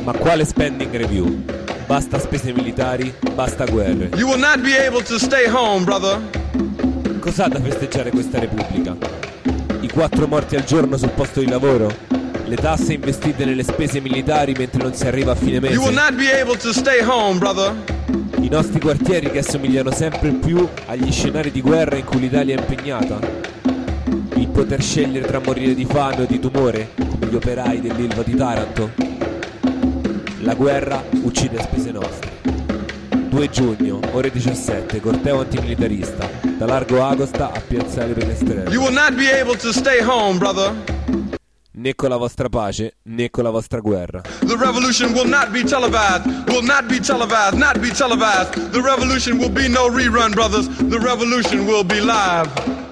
Ma quale spending review? Basta spese militari, basta guerre. You will not be able to stay home, brother. Cos'ha da festeggiare questa Repubblica? I 4 morti al giorno sul posto di lavoro? Le tasse investite nelle spese militari mentre non si arriva a fine mese? You will not be able to stay home, brother. I nostri quartieri che assomigliano sempre più agli scenari di guerra in cui l'Italia è impegnata? Il poter scegliere tra morire di fame o di tumore, come gli operai dell'Ilva di Taranto? La guerra uccide a spese nostre. 2 giugno, ore 17, corteo antimilitarista, da Largo Agosta a Piazzale Prenestrello. You will not be able to stay home, brother. Né con la vostra pace, né con la vostra guerra. The revolution will not be televised, will not be televised, not be televised. The revolution will be no rerun, brothers. The revolution will be live.